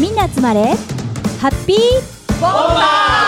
みんな集まれハッピーボンバ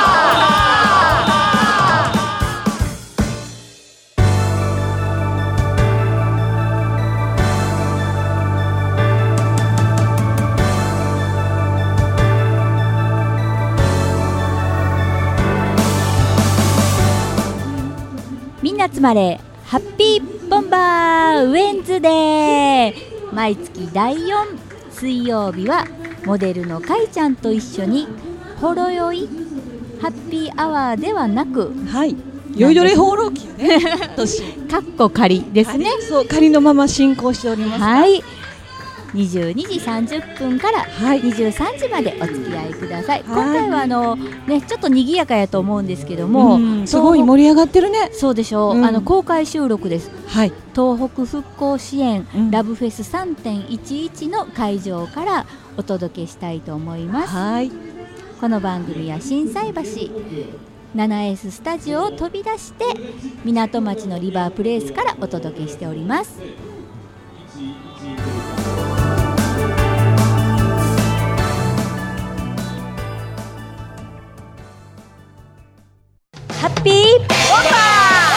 ー。みんな集まれハッピーボンバーウェンズデー。毎月第4水曜日はモデルのかいちゃんと一緒にほろよいハッピーアワーではなく、 はい、よいどれ放浪記よねかっこ仮ですね。 そう仮のまま進行しておりますが、 はい、22時30分から23時までお付き合いください。今回はちょっと賑やかやと思うんですけども、 すごい盛り上がってるね。 そうでしょう、公開収録です。 はい、 東北復興支援、ラブフェス 3.11 の会場からお届けしたいと思います。 はい、 この番組は心斎橋 7S スタジオを飛び出して港町のリバープレイスからお届けしております。ハッピーボンバー。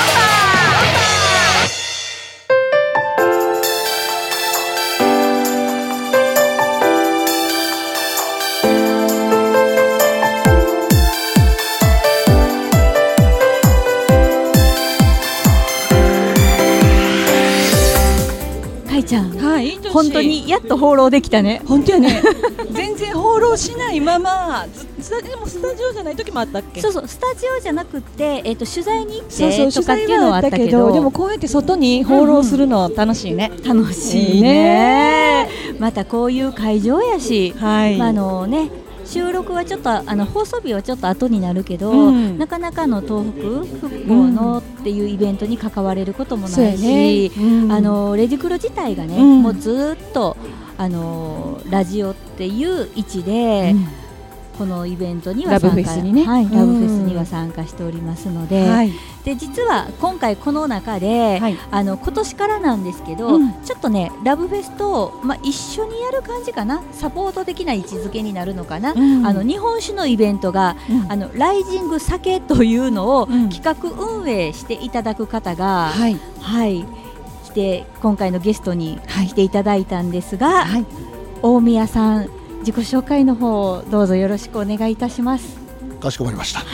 かいちゃん、 はい、 本当にやっと放浪できたね。 本当やね全然放浪しないままでもスタジオじゃない時もあったっけ。 そうそう、スタジオじゃなくて、取材に行ってそうとかっていうのはあったけど、 でもこうやって外に放浪するの楽しいね。 楽しいね。またこういう会場やし、 はい、 収録はちょっと放送日はちょっと後になるけど、なかなかの東北復興のっていうイベントに関われることもないし、レジクロ自体がね、もうずっとラジオっていう位置で、このイベントには参加、ラブフェスにね、ラブフェスには参加しておりますので、で実は今回この中で、今年からなんですけど、ちょっとねラブフェスと、一緒にやる感じかな、サポート的な位置づけになるのかな、日本酒のイベントが、ライジング酒というのを企画運営していただく方が、来て今回のゲストに来ていただいたんですが、大宮さん、自己紹介の方をどうぞよろしくお願いいたします。 かしこまりました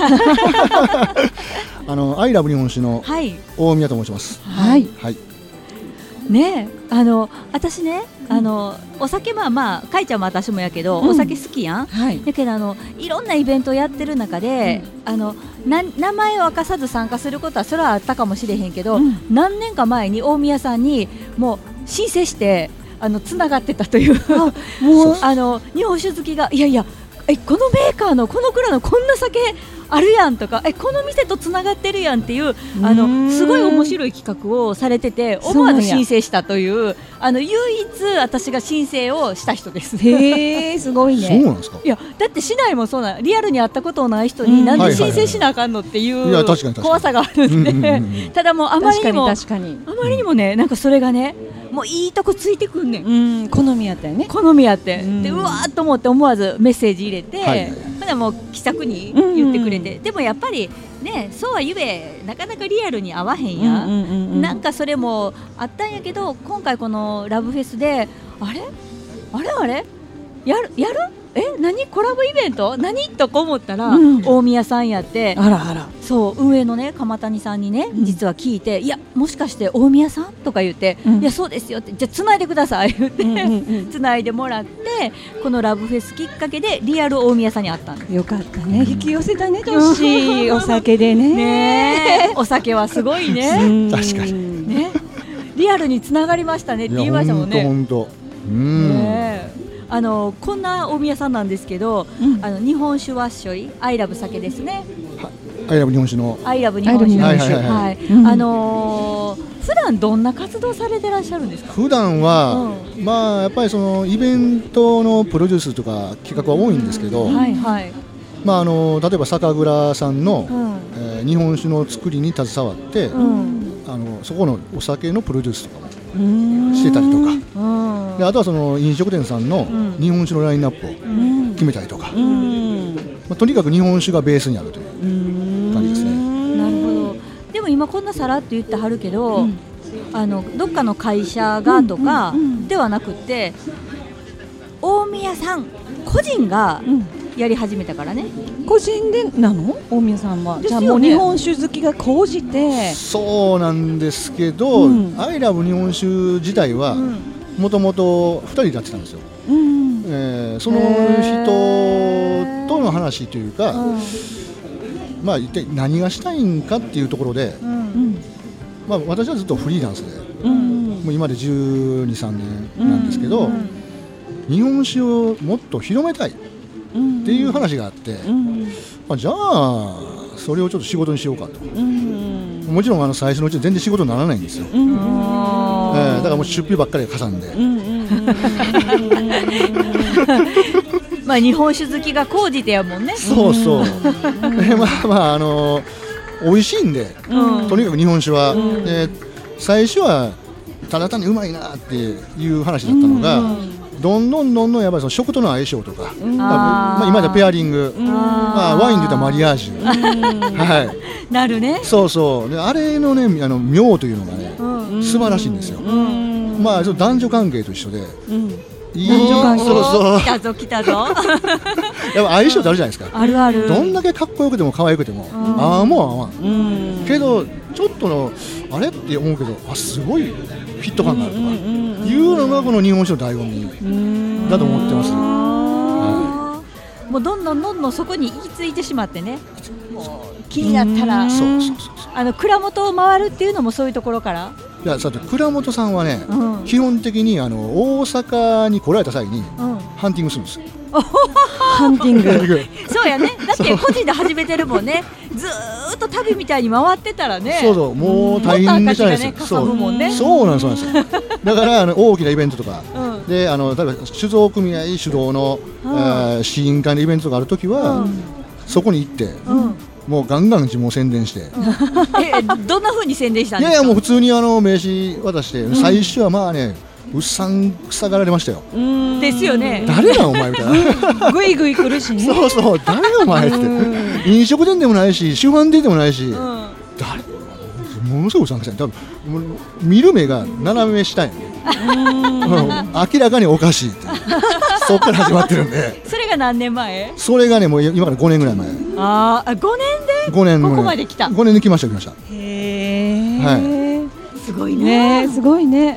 アイラブ日本酒の大宮と申します。 はい、ねえ、私ね、お酒かいちゃんも私もやけど、お酒好きやん。だけどいろんなイベントをやってる中で、名前を明かさず参加することはそれはあったかもしれへんけど、何年か前に大宮さんにもう申請してつながってたというもう日本酒好きがいやこのメーカーのこの蔵のこんな酒あるやんとか、この店とつながってるやんっていうすごい面白い企画をされてて、思わず申請したという唯一私が申請をした人です。 へー、すごいね。 そうなんですか。 いやだってしないもそうな、リアルに会ったことない人になんで申請しなあかんのっていう怖さがあるんで、ただもうあまりにもね、なんかそれがね、もういいとこついてくんねん。 好みやったよね。 好みやって、でうわーっと思って思わずメッセージ入れて、もう気さくに言ってくれて、でもやっぱりね、そうは言えなかなかリアルに合わへんや、なんかそれもあったんやけど、今回このラブフェスであれやる何コラボイベント何とか思ったら、大宮さんやって、そう運営のね鎌谷さんにね、実は聞いて、いやもしかして大宮さんとか言って、いやそうですよって、じゃあつないでください言ってつないでもらって、このラブフェスきっかけでリアル大宮さんに会ったんです。 よかったね、引き寄せたね、トッシーお酒でね。 お酒はすごいね。 確かにね、リアルにつながりましたねって言いましたもんね。 本当こんな大宮さんなんですけど、日本酒ワッショイアイラブ酒ですね。 アイラブ日本酒のアイラブ日本酒、普段どんな活動されてらっしゃるんですか。 普段は、やっぱりそのイベントのプロデュースとか企画は多いんですけど、例えば酒蔵さんの、日本酒の作りに携わって、そこのお酒のプロデュースとかもしてたりとか、であとはその飲食店さんの日本酒のラインナップを決めたりとか、とにかく日本酒がベースにあるという感じですね。 なるほど。でも今こんなさらっと言ってはるけど、どっかの会社がとかではなくて、大宮さん個人がやり始めたからね。 個人でなの？大宮さんは、じゃあもう日本酒好きが高じて。 そうなんですけど、アイラブ日本酒自体はもともと2人でやってたんですよ。その人との話というか、まあ一体何がしたいんかっていうところで、まあ私はずっとフリーランスで、もう今で12、13年なんですけど、日本酒をもっと広めたいっていう話があって、じゃあそれをちょっと仕事にしようかと。もちろん最初のうち全然仕事にならないんですよ。だからもう出費ばっかりかさんで、 まあ日本酒好きが高じてやもんね。 そうそうまあ美味しいんで、とにかく日本酒は、最初はただ単にうまいなっていう話だったのが、どんどんやっぱりその食との相性とか、今ではペアリング、ワインで言ったらマリアージュ、 なるね。 そうそう。であれのね妙というのがね、素晴らしいんですよ。まあ男女関係と一緒で、 男女関係、そう来たぞ来たぞ。 やっぱ相性ってあるじゃないですか。 あるある。 どんだけかっこよくても可愛くても、ああもう合わん。けどちょっとのあれって思うけど、すごいフィット感があるとかいうのがこの日本酒の醍醐味だと思ってます。 もうどんどんそこに行き着いてしまってね。気になったら蔵元を回るっていうのもそういうところから。 いや、蔵元さんはね、基本的に大阪に来られた際にハンティングするんですよ。 ハンティング。 そうやね。だって個人で始めてるもんね。ずーっと旅みたいに回ってたらね。 そうそう、もう大変じゃないですか。 そうなんですよ。 だから大きなイベントとかで、例えば酒造組合主導の試飲会のイベントがあるときは、そこに行って。もうガンガン自分を宣伝してどんな風に宣伝したんですか？ いやもう普通に名刺渡して、最初はまあねうっさんくさがられましたよ。 ですよね。 誰だお前みたいな。 ぐいぐい来るしね。 そうそう、誰お前って飲食店でもないし主販店でもないし、誰ものすごく参加したい。多分見る目が斜め下やね。明らかにおかしいってそっから始まってるんで。 それが何年前？ それがねもう今から5年ぐらい前。 5年で 5年ここまで来た。 5年で来ました。 すごいね。 すごいね。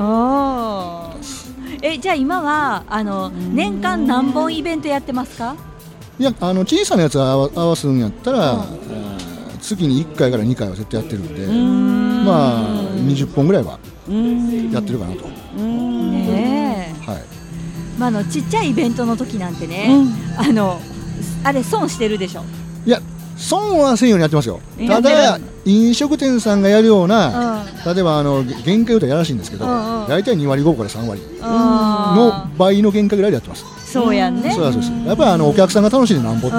じゃあ今は年間何本イベントやってますか？ いや小さなやつ合わすんやったら、月に1回から2回は絶対やってるんで、まあ20本ぐらいはやってるかなと。 まあちっちゃいイベントの時なんてね、あれ損してるでしょ。 いや損はせんようにやってますよ。ただ飲食店さんがやるような、例えば限界歌やらしいんですけど、大体2割5分から3割の倍の限界ぐらいでやってます。 そうやんね。 そうです。やっぱりお客さんが楽しんでなんぼっていう。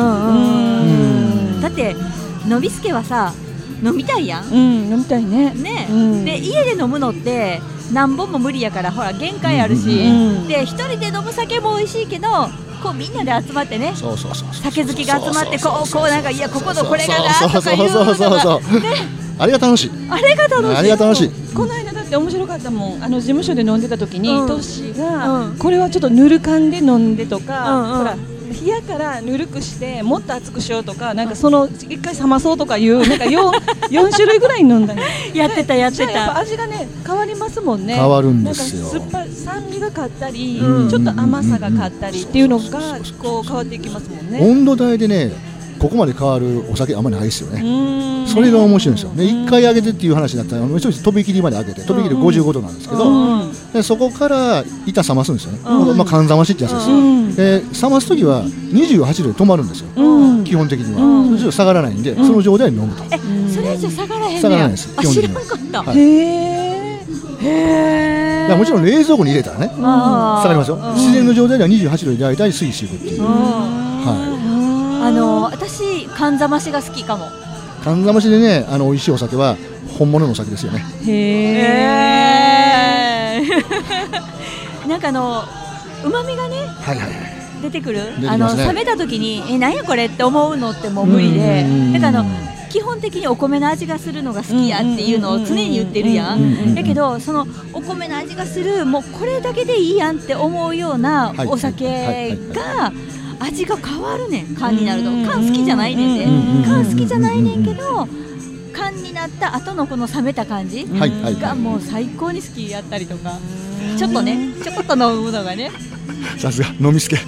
だってのびすけはさ飲みたいやん。 飲みたいね。 で家で飲むのって何本も無理やから、ほら限界あるし、で一人で飲む酒も美味しいけど、こうみんなで集まってね、酒好きが集まってこうなんか、いやここのこれがなとかいうのがあれが楽しい。 あれが楽しい。 この間だって面白かったもん。事務所で飲んでた時にトッシーがこれはちょっとぬる燗で飲んでとか、ほら冷やからぬるくしてもっと熱くしようとか、なんかその一回冷まそうとかいうなんか4種類ぐらい飲んだ。 やってた。 やっぱ味がね変わりますもんね。 変わるんですよ。 なんか酸味が勝ったり、ちょっと甘さが勝ったりっていうのがこう変わっていきますもんね。 温度帯でねここまで変わるお酒あんまりないですよね。それが面白いんですよ。で1回上げてっていう話だったらとびきりまで上げて、とびきり55度なんですけど、でそこから板冷ますんですよね。寒冷ましってやつです。で冷ます時は28度で止まるんですよ。基本的にはそれ以上下がらないんで、その状態で飲むと。 それ以上下がらへんねや。 下がらないです。 知らんかった。 もちろん冷蔵庫に入れたらね下がりますよ。自然の状態では28度で大体推移していくっていう。 私寒ざましが好きかも。 寒ざましでね美味しいお酒は本物のお酒ですよね。 なんかうまみがね出てくる、 ね、 冷めた時に何やこれって思うのってもう無理で、だから基本的にお米の味がするのが好きやっていうのを常に言ってるやん。だけどそのお米の味がするもうこれだけでいいやんって思うようなお酒が味が変わるねん。缶になると缶好きじゃないねんで、缶好きじゃないねんけど缶になった後のこの冷めた感じがもう最高に好きやったりとか、ちょっとねちょこっと飲むのがね、 さすが飲みすけ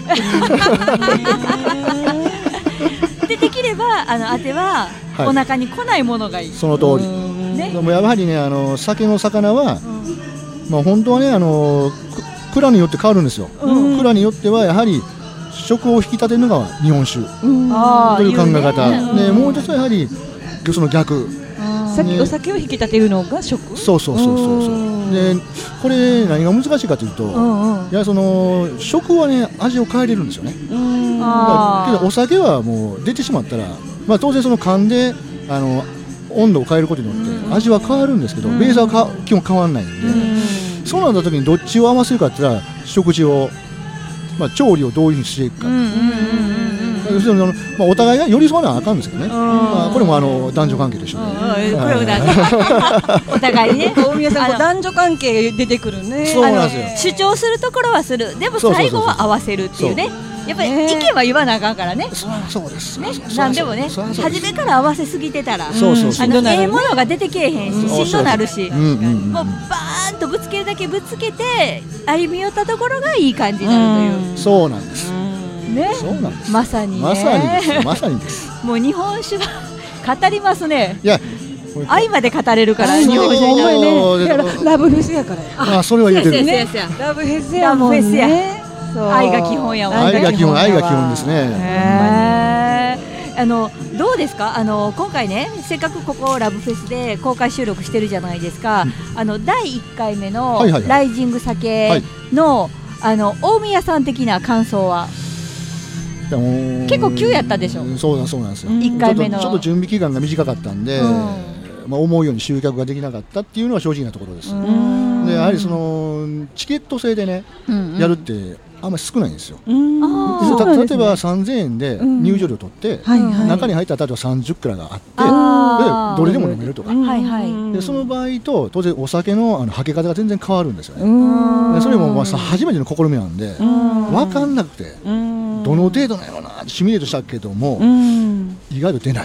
できればあてはお腹に来ないものがいい。 その通り、ね、でもやはりね酒の魚は、まあ、本当はね蔵によって変わるんですよ、蔵によってはやはり食を引き立てるのが日本酒という考え方で、もう一つはやはりその逆、 お酒を引き立てるのが食。 そうでこれ何が難しいかというと、やはりその食はね味を変えれるんですよね。けどお酒はもう出てしまったら、まあ、当然その缶で温度を変えることによって味は変わるんですけど、ベースは基本変わらないんで、そうなった時にどっちを合わせるかって言ったら食事を、まあ、調理をどういうふうにしていくか、要するにまあ、お互いが寄り添わなあかんんですけどね、まあ、これも男女関係でしょうね、 お互いね大宮さん男女関係出てくるね。 そうなんですよ。主張するところはする、でも最後は合わせるっていうね。やっぱり意見は言わなあかんからね。 そうですね。 なんでもね、初めから合わせすぎてたら、ものが出てけえへんし、しんどなるし、もうバーンとぶつけるだけぶつけて歩み寄ったところがいい感じになるという。 そうなんです。 ね、 そうなんです。 まさにね。 まさにです。 もう日本酒は語りますね。 いや、 愛まで語れるから日本酒ね。ラブフェスやから。 あ、それは言ってるね。ラブフェスやもんね。 愛が基本やもん。 愛が基本ですね。 どうですか、今回ね、せっかくここラブフェスで公開収録してるじゃないですか、第1回目のライジング酒の大宮さん的な感想は結構急やったでしょ。 そうなんですよ。 1回目のちょっと準備期間が短かったんで、まあ、思うように集客ができなかったっていうのは正直なところです。でやはりそのチケット制でね、やるってあんまり少ないんですよ。例えば3000円で入場料取って、中に入ったら例えば30蔵があって、でどれでも飲めるとか、でその場合と当然お酒のはけ方が全然変わるんですよね。でそれもまあ初めての試みなんで分かんなくて、どの程度なのなシミュレートしたけども、意外と出ない。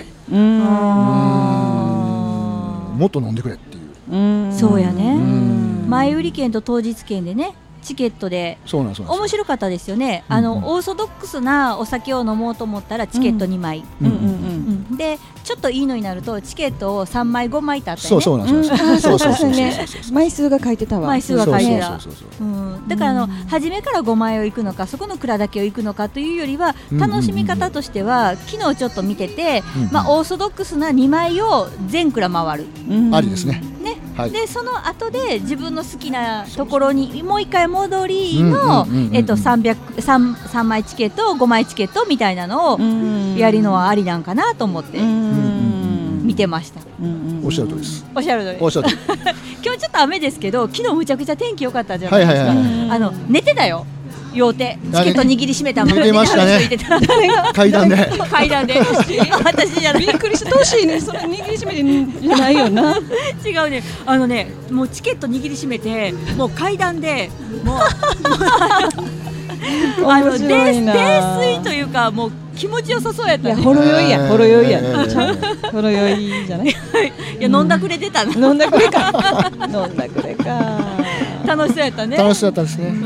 もっと飲んでくれっていう。 そうやね。前売り券と当日券でね、チケットで面白かったですよね。オーソドックスなお酒を飲もうと思ったらチケット2枚で、ちょっといいのになるとチケットを3枚5枚ってあったよね。 そう枚数が書いてたわ。 枚数が書いてた。だから初めから5枚を行くのか、そこの蔵だけを行くのかというよりは、楽しみ方としては昨日ちょっと見てて、まあオーソドックスな2枚を全蔵回る。 ありですね。 でその後で自分の好きなところにもう一回戻りの3枚チケット5枚チケットみたいなのをやるのはありなんかなと思って見てました。 おっしゃるとりです。 おっしゃるとり。今日ちょっと雨ですけど、昨日むちゃくちゃ天気良かったじゃないですか。寝てたよ。両手チケット握りしめたまま寝てましたね。階段で私じゃない。 びっくりした。トシね、それ握りしめてじゃないよな。 違うね。もうチケット握りしめて、もう階段でもう泥酔というか、もう気持ちよさそうやったね。 ほろ酔いや。ほろ酔いじゃない。いや、飲んだくれてたの。 飲んだくれか。 楽しそうやったね。 楽しそうやったですね。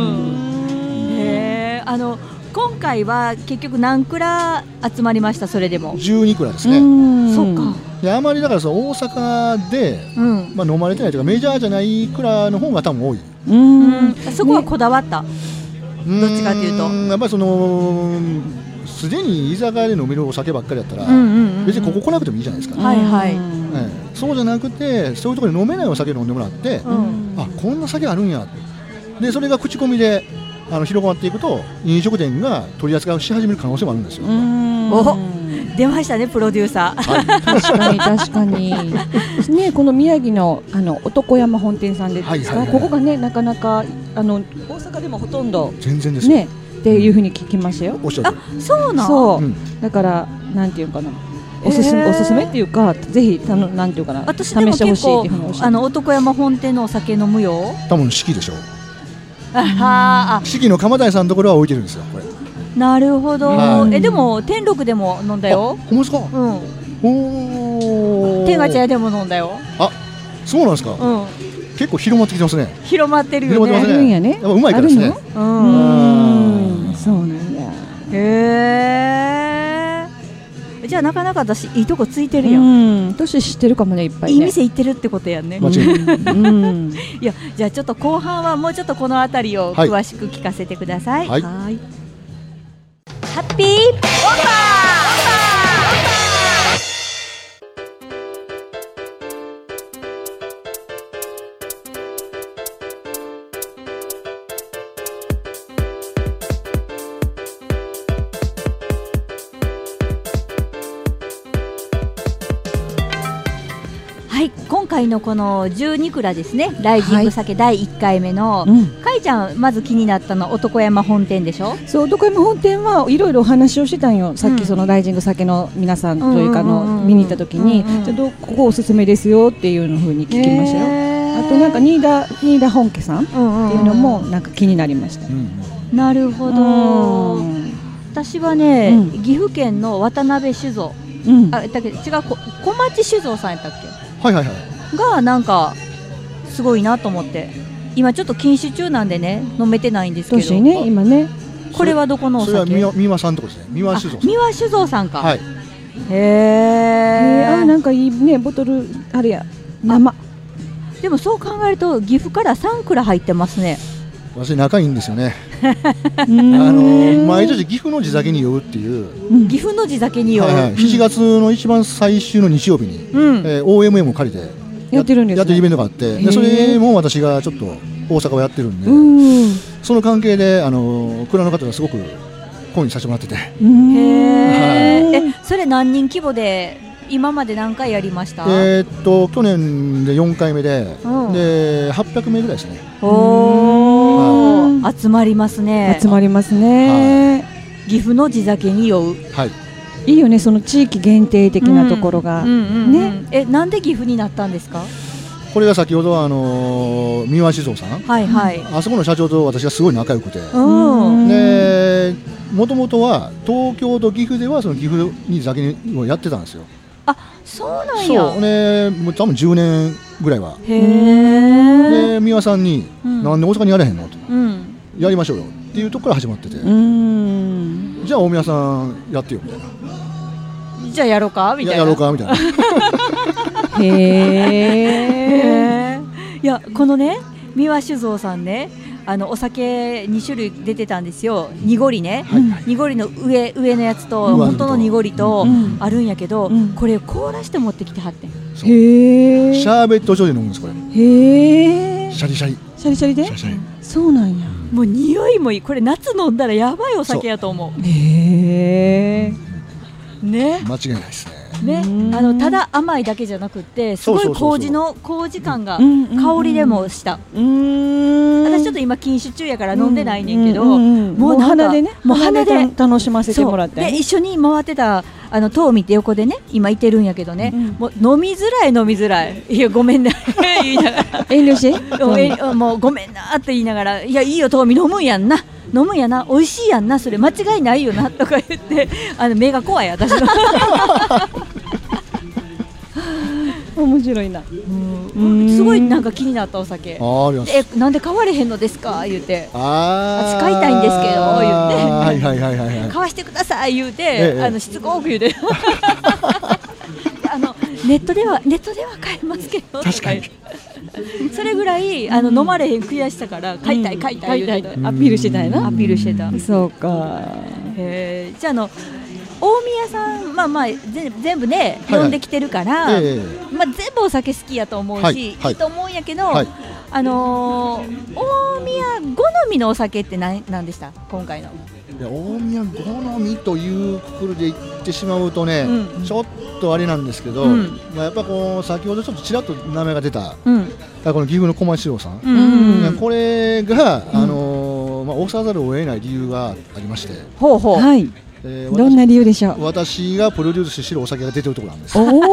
今回は結局何蔵集まりました？それでも 12蔵ですね。 そうか。 あまりだから大阪で、まあ、飲まれてないというかメジャーじゃない蔵の方が多分多い。 そこはこだわった。どっちかというとやっぱりすでに居酒屋で飲めるお酒ばっかりだったら、別にここ来なくてもいいじゃないですか。そうじゃなくて、そういうところで飲めないお酒を飲んでもらって、あ、こんな酒あるんや。でそれが口コミで広がっていくと、飲食店が取り扱いをし始める可能性もあるんですよ。 出ましたね、プロデューサー。 確かにね、この宮城の男山本店さんでですか、ここがね、なかなか大阪でもほとんど全然ですね。 っていうふうに聞きましたよ。 あ、そうなん。 そう、だからなんていうかな、おすすめっていうか、ぜひなんていうかな、試してほしいっていうふうにおっしゃって。 男山本店のお酒飲むよ。 多分四季でしょ。四季の鎌谷さんのところは置いてるんですよ、これ。 なるほど。でも天禄でも飲んだよ。 ほんまですか。 天ガチャでも飲んだよ。 あ、そうなんですか。結構広まってきてますね。 広まってるよね。 広まってますね。やっぱうまいからですね。 そうなんだ。 じゃあなかなか私いいとこついてるやん。 年知ってるかもね、いっぱい。 いい店行ってるってことやんね。 間違いない。 いや、じゃあちょっと後半はもうちょっとこのあたりを詳しく聞かせてください。ハッピーボンバー。はい、今回のこの12蔵ですね、ライジング酒第1回目の、かいちゃんまず気になったのは男山本店でしょ。 そう、男山本店はいろいろお話をしてたんよ。さっきそのライジング酒の皆さんというか見に行った時に、ちょっとここおすすめですよっていう風に聞きましたよ。あとなんか新田本家さんっていうのもなんか気になりました。 なるほど。私はね、岐阜県の渡辺酒造、だけど違う、小町酒造さんやったっけがなんかすごいなと思って、今ちょっと禁酒中なんでね飲めてないんですけど。 今ね。 これはどこのお酒？ それは三輪さんとこですね。三輪酒造さん。 三輪酒造さんか。 はい。 なんかいいね、ボトルあれや生。 でもそう考えると岐阜から3蔵入ってますね。 私仲いいんですよね。毎年岐阜の地酒に酔うっていう。 岐阜の地酒に酔う。 7月の一番最終の日曜日に OMM を借りてやってるんです。 やってるイベントがあって、それも私がちょっと大阪をやってるんで、その関係で蔵の方がすごく懇意させてもらってて。 それ何人規模で今まで何回やりました？ 去年で4回目で800名ぐらいですね。 集まりますね。 集まりますね。 岐阜の地酒に酔う。 いいよね、その地域限定的なところがね。 なんで岐阜になったんですか？ これが先ほど三輪酒造さん、あそこの社長と私がすごい仲良くて、もともとは東京と岐阜ではその岐阜に酒をやってたんですよ。 あ、そうなんや。 そうね、もう多分10年ぐらいは。で三輪さんに、なんで大阪にやれへんのと、やりましょうよっていうところから始まってて、じゃあ大宮さんやってよみたいな、 じゃあやろうかみたいな、いや、このね三輪酒造さんね、お酒2種類出てたんですよ。濁りね、濁りの上のやつと本当の濁りとあるんやけど、これ凍らして持ってきてはってん。 シャーベット状で飲むんですこれ。シャリシャリで。 そうなんや。 もう匂いもいい。これ夏飲んだらやばいお酒やと思う。 ね、間違いないですね。 ただ甘いだけじゃなくて、すごい麹感が香りでもした。私ちょっと今禁酒中やから飲んでないねんけど、もう鼻で楽しませてもらって、 で一緒に回ってたトーミって横でね今いてるんやけどね、もう飲みづらい、いやごめんな言いながら遠慮してもうごめんなって言いながら、いやいいよトーミ飲むんやな、美味しいやんな、それ間違いないよなとか言って目が怖い私の面白いな。 すごいなんか気になったお酒。なんで買われへんのですか言うて、使いたいんですけど言って買わしてください言うて、しつこく言うてネットでは買えますけど、確かにそれぐらい飲まれへん悔しさから買いたい言うてアピールしてたよな。 アピールしてた。 そうか。 じゃあ大宮さん、全部ね飲んできてるから、全部お酒好きやと思うし、いいと思うんやけど、大宮好みのお酒って何でした今回の？ 大宮好みというくくりで言ってしまうとね、ちょっとあれなんですけど、やっぱ先ほどちょっとちらっと名前が出た、この岐阜の小町酒造さん、これが押さざるを得ない理由がありまして、 ほうほう、はい、どんな理由でしょう。 私がプロデュースしているお酒が出てるところなんです。 もう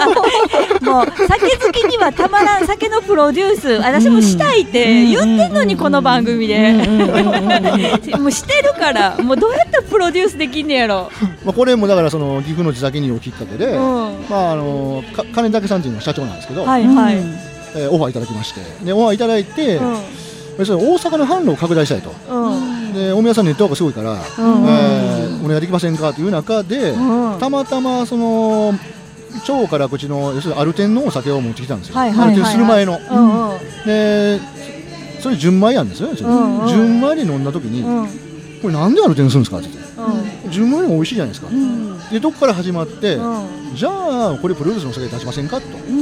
酒好きにはたまらん酒のプロデュース、私もしたいって言ってんのに、この番組でもうしてるから、もうどうやったらプロデュースできんねやろこれもだからその岐阜の地酒人をきっかけで、金武さんというのが社長なんですけど、はいはい、オファーいただきまして、でオファーいただいて、別に大阪の販路を拡大したいと、で大宮さんネットワークすごいから、お願いできませんかという中で、たまたまその超辛口の要するにアルテンのお酒を持ってきたんですよ。アルテンする前の、でそれ純米なんですよね。純米で飲んだ時に、これなんでアルテンするんですかって言って、純米も美味しいじゃないですか。でどこから始まって、じゃあこれプロデュースのお酒出しませんかと、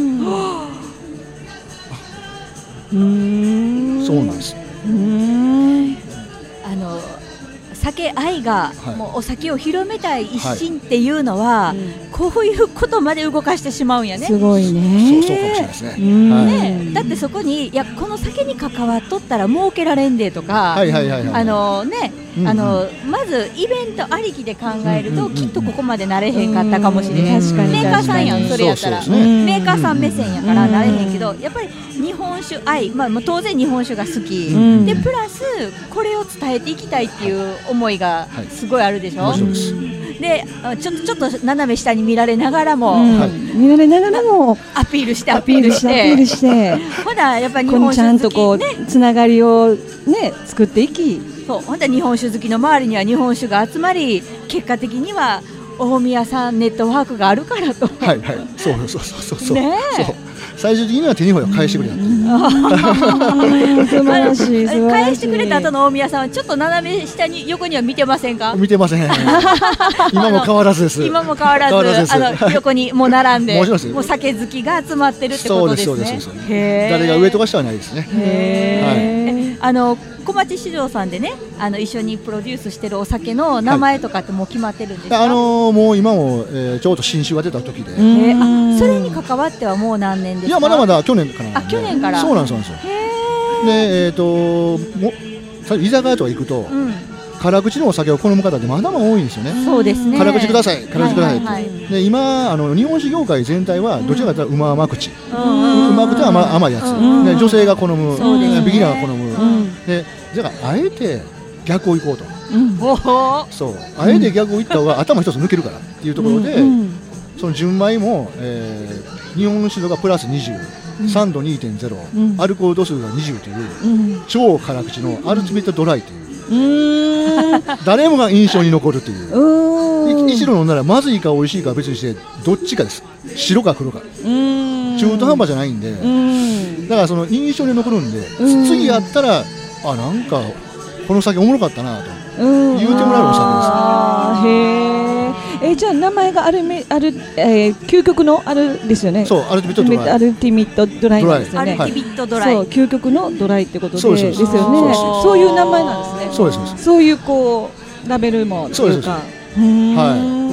そうなんです。 酒愛が、もうお酒を広めたい一心っていうのは、こういうことまで動かしてしまうんやね。 すごいね。 そうかもしれないですね。 だってそこに、いやこの酒に関わっとったら儲けられんでとか、まずイベントありきで考えると、きっとここまでなれへんかったかもしれない。メーカーさんやん、それやったらメーカーさん目線やからなれへんけど、やっぱり日本酒愛、当然日本酒が好きで、プラスこれを伝えていきたいっていう思いがすごいあるでしょ。でちょっと斜め下に見られながらも、アピールしてほなやっぱり日本酒好き、 ちゃんとこうつながりをね作っていき、 そうほんで日本酒好きの周りには日本酒が集まり、結果的には大宮さんネットワークがあるからと。 はいはい、そうね、最終的には手にほや返してくれたっていう。 素晴らしい。 返してくれた後の大宮さんはちょっと斜め下に横には見てませんか？ 見てません。今も変わらずです。 今も変わらず横にもう並んで、もう酒好きが集まってるってことですね。 そうです。誰が上とか下はないですね。 小町市場さんでね、一緒にプロデュースしてるお酒の名前とかってもう決まってるんですか？ もう今もちょうど新酒が出た時で、 それに関わってはもう何年ですか？ いやまだ去年からなんで。 去年から。 そうなんですよ。で居酒屋とか行くと、辛口のお酒を好む方ってまだまだ多いんですよね。 そうですね。 辛口くださいって。で今日本酒業界全体はどちらかというとうま甘口、うまくて甘いやつ、女性が好む、ビギナーが好む。でだからあえて逆を行こうと。そうあえて逆を行った方が頭一つ抜けるからっていうところで、その純米も日本酒度がプラス20、酸度 2.0、アルコール度数が20という超辛口のアルティメットドライという、誰もが印象に残るという、一度飲んだらまずいか美味しいかは別にしてどっちかです。白か黒か、中途半端じゃないんで、だからその印象に残るんで、次やったらなんかこの酒おもろかったなと言うてもらえるお酒です。じゃあ名前が究極のあるですよね。 そう、アルティミットドライ。 アルティミットドライなんですよね。 アルティミットドライ。 そう、究極のドライってことでですよね。そういう名前なんですね。 そうです。 そういうこうラベルもというか。はい。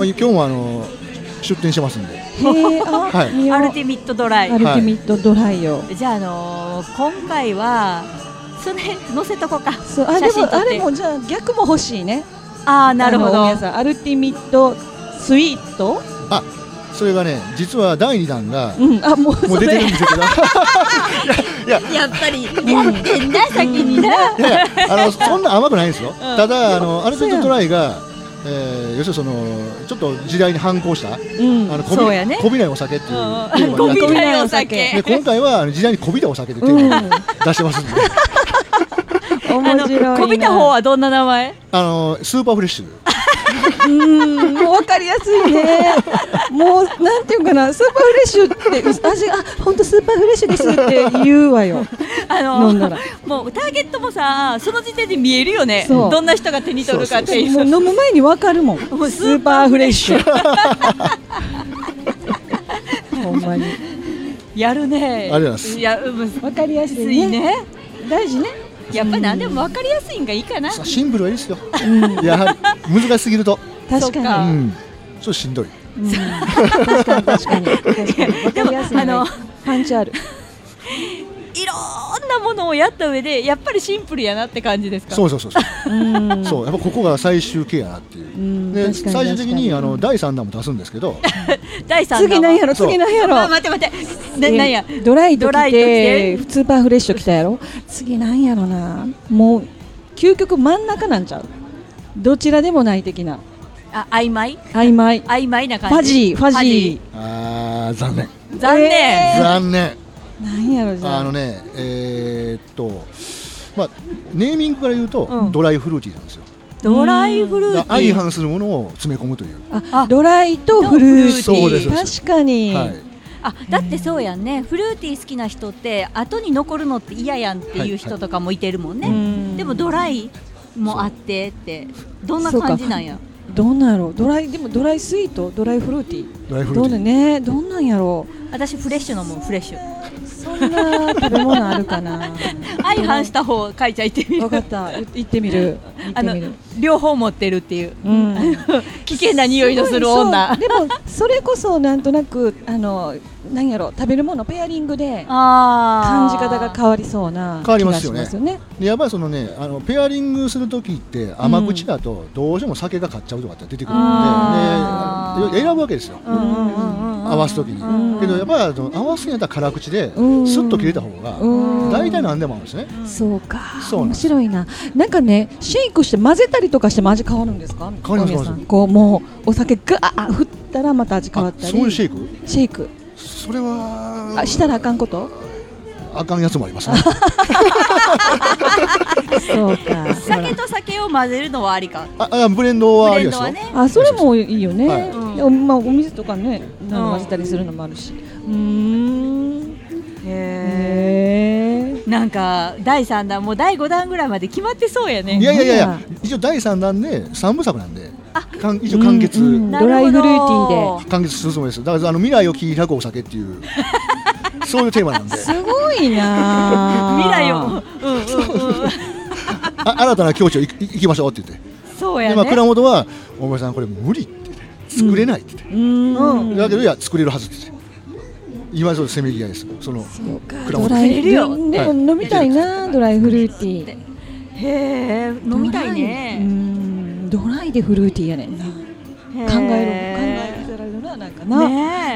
今日も出店してますんで。 アルティミットドライ。 アルティミットドライを。 じゃあ今回はそれ載せとこうか。 そう、あれもじゃあ逆も欲しいね。 なるほど。 皆さんアルティミットスイート。 それがね、実は第2弾がもう出てるんですけど、 やっぱりやってんだ先にな。 そんな甘くないんですよ。ただアルティミットドライが要するにそのちょっと時代に反抗したこびないお酒っていうテーマになって、こびないお酒で今回は時代にこびたお酒でテーマに出してますんで。 面白いな。 こびた方はどんな名前？ スーパーフレッシュ。 もう分かりやすいね。もうなんていうかな、スーパーフレッシュって味が本当スーパーフレッシュですって言うわよ。飲んだらもうターゲットもさ、その時点で見えるよね。どんな人が手に取るかっていう。 飲む前に分かるもん。スーパーフレッシュ。ほんまにやるね。 ありがとうございます。 いや、分かりやすいね。大事ね。 やっぱ何でも分かりやすいんがいいかな。 シンプルはいいですよ。やはり難しすぎると確かにちょっとしんどい。 確かに分かりやすいね。パンチある。 いろんなものをやった上でやっぱりシンプルやなって感じですか。 そうそうそうそうそう、やっぱここが最終形やなっていう。で最終的に第3弾も出すんですけど第3弾次なんやろ次なんやろ、 待ってなんやドライと来てスーパーフレッシュ来たやろ、次なんやろな、もう究極真ん中なんちゃう、どちらでもない的な、 曖昧な感フじ、 ァジー残念残念、なんやろじゃあまあネーミングから言うとドライフルーティーなんですよ。 ドライフルーティー、 相反するものを詰め込むという。 ドライとフルーティー、 そうです確かに、 だってそうやんね、フルーティー好きな人って後に残るのって嫌やんっていう人とかもいてるもんね、でもドライもあってってどんな感じなんや。 どんなんやろ、ドライスイート、ドライフルーティー、どんなんやろ。 私フレッシュのもん、フレッシュ、 そんな食べ物あるかな相反した方書いちゃいってみる。 分かった、言ってみる両方持ってるっていう、危険な匂いのする女。 でもそれこそなんとなくなんやろ、食べるものペアリングで感じ方が変わりそうな気がしますよね。 やっぱりそのね、ペアリングするときって甘口だとどうしても酒が買っちゃうとかって出てくるので、選ぶわけですよ、合わすときに。けどやっぱり合わすんやったら辛口でスッと切れた方が大体何でもあるんですね。 そうか、面白いな。なんかね、シェイクして混ぜたりとかしても味変わるんですか。 変わります。 こうもうお酒ガー振ったらまた味変わったり。 そういうシェイク。それはしたらあかんこと？ あかんやつもありますね。 そうか。 酒と酒を混ぜるのはありか。 ブレンドはありですよ。 それもいいよね。まあお水とかね、混ぜたりするのもあるし。 なんか第3弾も第5弾ぐらいまで決まってそうやね。 いや一応第3弾で3部作なんで、一応完結、 ドライフルーティーで完結するつもりです。だから未来を切り開くお酒っていうそういうテーマなんで。 すごいな。 未来を新たな境地を行きましょうって言って。 そうやね。 蔵元は大森さんこれ無理って言って作れないって言って。だけどいや作れるはずって言って。今そうせめぎ合いです。そのドライでも飲みたいな、ドライフルーティー。 へえ、飲みたいね。 ドライでフルーティーやねんな。考えさせられるな、なんかな。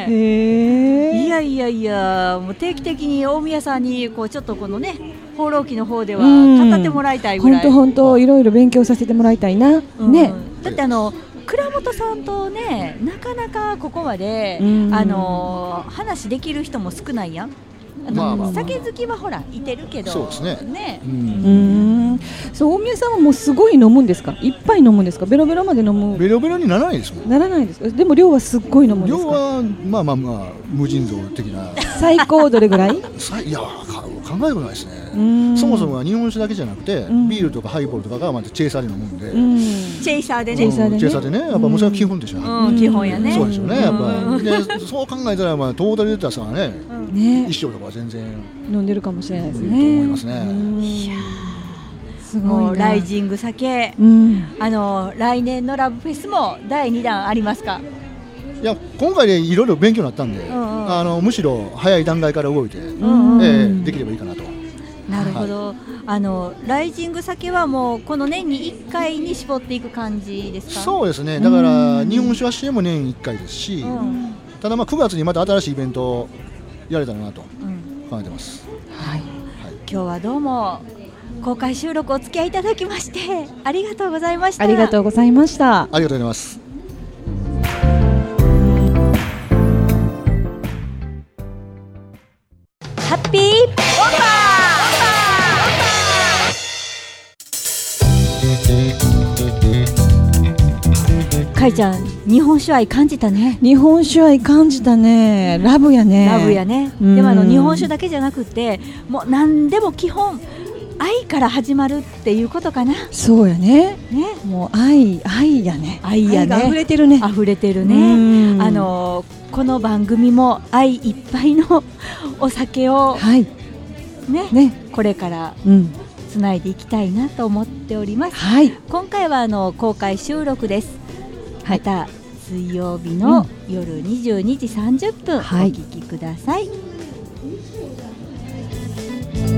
いやもう定期的に大宮さんにこうちょっとこのね放浪記の方では語ってもらいたいぐらい。 本当いろいろ勉強させてもらいたいな。ね。 だって倉本さんとね、なかなかここまで話できる人も少ないやん。酒好きはほらいてるけど、 そうですね。 そう、大宮さんはもうすごい飲むんですか。いっぱい飲むんですか。ベロベロまで飲む。 ベロベロにならないですもん。 ならないですか。でも量はすっごい飲むんですか。 量はまあ無尽蔵的な。 最高どれぐらい？ いや考えたことないですね。そもそもは日本酒だけじゃなくて、ビールとかハイボールとかがまたチェイサーで飲むんで。 チェイサーでね。 チェイサーでね、やっぱもうそれは基本でしょ。 基本やね。 そうですよね。やっぱでそう考えたらトータルで言ったらね、一升とか全然飲んでるかもしれないですね。 と思いますね。 いやすごい。ライジング酒、来年のラブフェスも第2弾ありますか。 いや今回でいろいろ勉強になったんで、むしろ早い段階から動いてできればいいかなと。 なるほど。ライジング酒はもうこの年に1回に絞っていく感じですか。 そうですね。だから日本酒は CM も年1回ですし、ただ9月にまた新しいイベントをやれたらなと考えてます。 今日はどうも公開収録お付き合いいただきましてありがとうございました。 ありがとうございました。 ありがとうございます。 ハッピーボンバー。かいちゃん、日本酒愛感じたね。 日本酒愛感じたね。ラブやね。 ラブやね。でも日本酒だけじゃなくて、もう何でも基本愛から始まるっていうことかな。 そうやね。もう愛やね。 愛やね。 愛が溢れてるね。 溢れてるね。この番組も愛いっぱいのお酒をこれからつないでいきたいなと思っております。今回は公開収録です。また水曜日の夜22時30分お聞きください。